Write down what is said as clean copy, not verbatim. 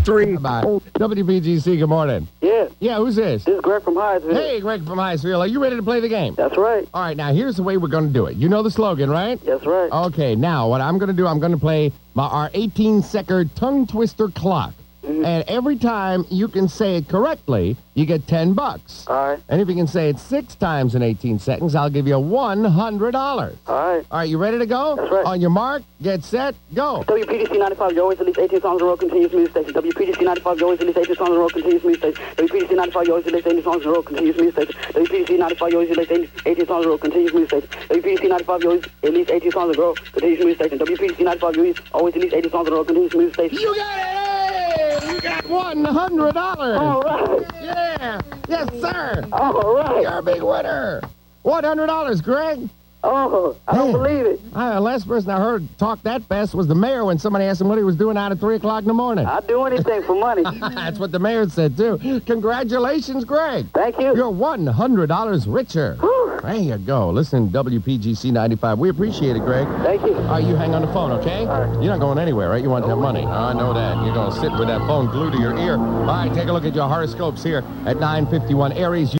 3. Bye. WPGC, good morning. Yeah, Yeah, who's this? this is Greg from Hyattsville. Hey, Greg from Highsville. Are you ready to play the game? That's right. All right, now here's the way we're going to do it. You know the slogan, right? That's right. Okay, now what I'm going to do, I'm going to play our 18-second tongue twister clock. And every time you can say it correctly, you get $10. All right. And if you can say it 6 times in 18 seconds, I'll give you $100. All right. All right, you ready to go? That's right. On your mark, get set, go. WPDC 95, you always release 18 songs in a row, continuous music station. WPDC 95, you always release 18 songs in a row, continuous music station. WPDC 95, you always release 18 songs in a row, continuous music station. WPDC 95, you always release 18 songs in a row, continuous music station. WPDC 95, you always release 18 songs in a row, continuous music station. WPDC 95, you always release 18 songs in a row, continuous music station. You got it! You got $100. All right. Yeah. Yes, sir. All right. You're a big winner. $100, Greg. Oh, I don't believe it. The last person I heard talk that fast was the mayor when somebody asked him what he was doing out at 3 o'clock in the morning. I'd do anything for money. That's what the mayor said, too. Congratulations, Greg. Thank you. You're $100 richer. Whew. There you go. Listen, WPGC 95. We appreciate it, Greg. Thank you. All right, you hang on the phone, okay? All right. You're not going anywhere, right? You want that money. I know that. You're going to sit with that phone glued to your ear. All right, take a look at your horoscopes here at 9:51. Aries.